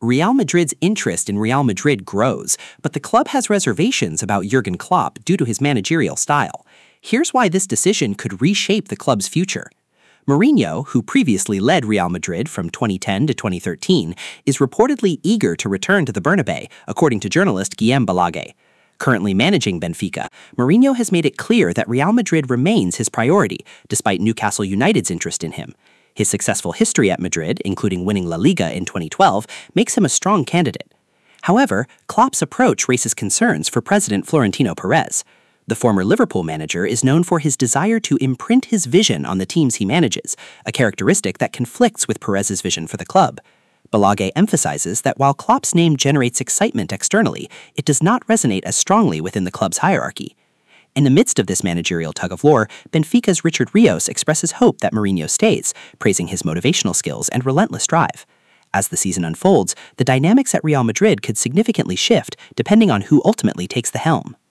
Real Madrid's interest in Real Madrid grows, but the club has reservations about Jurgen Klopp due to his managerial style. Here's why this decision could reshape the club's future. Mourinho, who previously led Real Madrid from 2010 to 2013, is reportedly eager to return to the Bernabeu, according to journalist Guillem Balagué. Currently managing Benfica, Mourinho has made it clear that Real Madrid remains his priority, despite Newcastle United's interest in him. His successful history at Madrid, including winning La Liga in 2012, makes him a strong candidate. However, Klopp's approach raises concerns for President Florentino Perez. The former Liverpool manager is known for his desire to imprint his vision on the teams he manages, a characteristic that conflicts with Perez's vision for the club. Balagué emphasizes that while Klopp's name generates excitement externally, it does not resonate as strongly within the club's hierarchy. In the midst of this managerial tug-of-war, Benfica's Richard Rios expresses hope that Mourinho stays, praising his motivational skills and relentless drive. As the season unfolds, the dynamics at Real Madrid could significantly shift depending on who ultimately takes the helm.